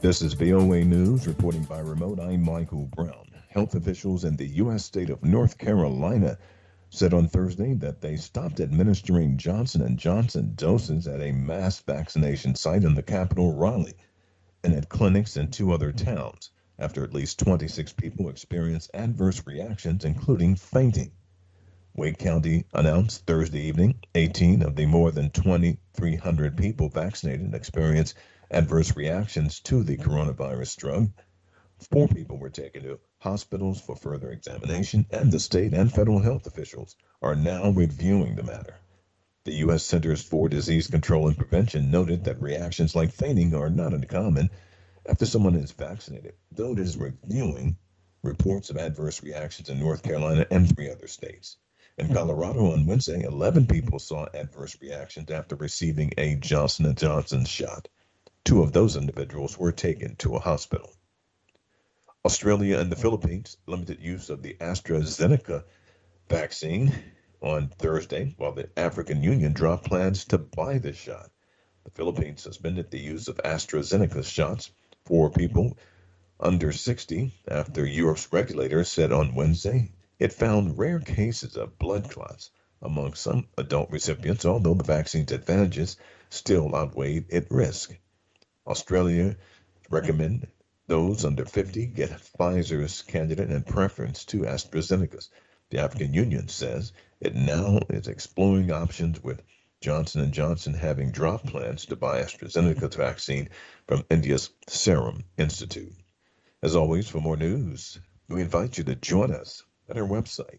This is VOA News reporting by remote. I'm Michael Brown. Health officials in the U.S. state of North Carolina said on Thursday that they stopped administering Johnson & Johnson doses at a mass vaccination site in the capital, Raleigh, and at clinics in two other towns after at least 26 people experienced adverse reactions, including fainting. Wake County announced Thursday evening 18 of the more than 2,300 people vaccinated experienced adverse reactions to the coronavirus drug. 4 people were taken to hospitals for further examination, and the state and federal health officials are now reviewing the matter. The U.S. Centers for Disease Control and Prevention noted that reactions like fainting are not uncommon after someone is vaccinated, though it is reviewing reports of adverse reactions in North Carolina and 3 other states. In Colorado on Wednesday, 11 people saw adverse reactions after receiving a Johnson & Johnson shot. 2 of those individuals were taken to a hospital. Australia and the Philippines limited use of the AstraZeneca vaccine on Thursday, while the African Union dropped plans to buy the shot. The Philippines suspended the use of AstraZeneca shots for people under 60 after Europe's regulators said on Wednesday it found rare cases of blood clots among some adult recipients, although the vaccine's advantages still outweighed its risk. Australia recommended those under 50 get Pfizer's candidate in preference to AstraZeneca's. The African Union says it now is exploring options, with Johnson & Johnson having dropped plans to buy AstraZeneca's vaccine from India's Serum Institute. As always, for more news, we invite you to join us at our website,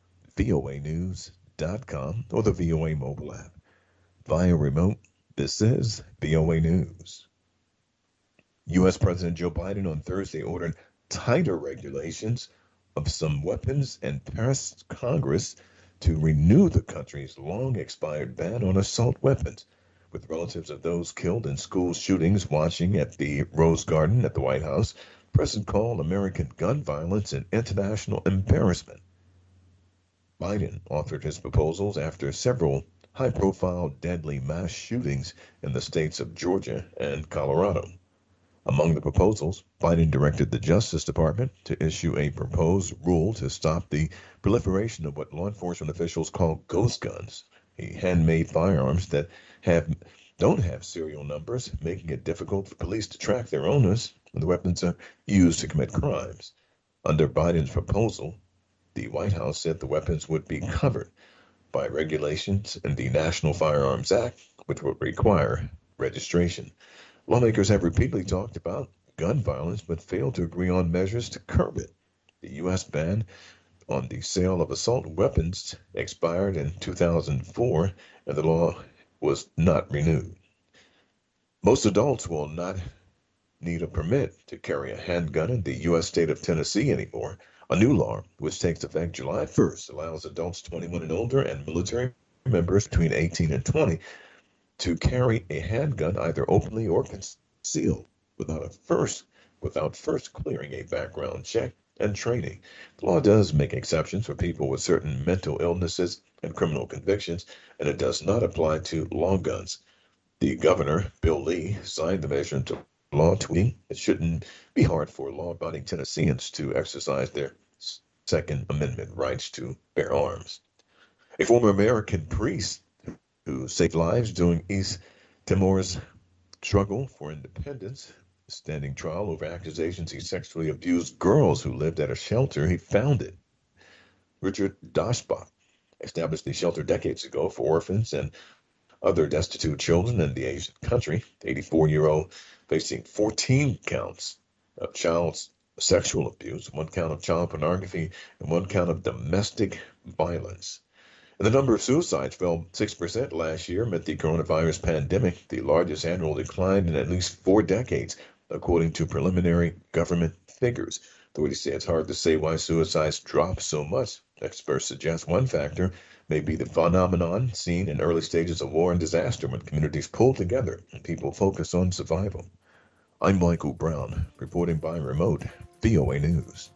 voanews.com, or the VOA mobile app. Via remote, this is VOA News. U.S. President Joe Biden on Thursday ordered tighter regulations of some weapons and pressed Congress to renew the country's long-expired ban on assault weapons, with relatives of those killed in school shootings watching at the Rose Garden at the White House. The president called American gun violence an international embarrassment. Biden authored his proposals after several high-profile deadly mass shootings in the states of Georgia and Colorado. Among the proposals, Biden directed the Justice Department to issue a proposed rule to stop the proliferation of what law enforcement officials call ghost guns, handmade firearms that don't have serial numbers, making it difficult for police to track their owners when the weapons are used to commit crimes. Under Biden's proposal, the White House said the weapons would be covered by regulations in the National Firearms Act, which would require registration. Lawmakers have repeatedly talked about gun violence but failed to agree on measures to curb it. The U.S. ban on the sale of assault weapons expired in 2004, and the law was not renewed. Most adults will not need a permit to carry a handgun in the U.S. state of Tennessee anymore. A new law, which takes effect July 1st, allows adults 21 and older and military members between 18 and 20 to carry a handgun either openly or concealed without first clearing a background check and training. The law does make exceptions for people with certain mental illnesses and criminal convictions, and it does not apply to long guns. The governor, Bill Lee, signed the measure into law, tweeting it shouldn't be hard for law-abiding Tennesseans to exercise their Second Amendment rights to bear arms. A former American priest who saved lives during East Timor's struggle for independence, standing trial over accusations he sexually abused girls who lived at a shelter he founded. Richard Daschbach established the shelter decades ago for orphans and other destitute children in the Asian country. The 84-year-old facing 14 counts of child sexual abuse, 1 count of child pornography, and 1 count of domestic violence. And the number of suicides fell 6% last year amid the coronavirus pandemic, the largest annual decline in at least 4 decades, according to preliminary government figures. Authorities say it's hard to say why suicides dropped so much. Experts suggest one factor may be the phenomenon seen in early stages of war and disaster, when communities pull together and people focus on survival. I'm Michael Brown, reporting by remote, VOA News.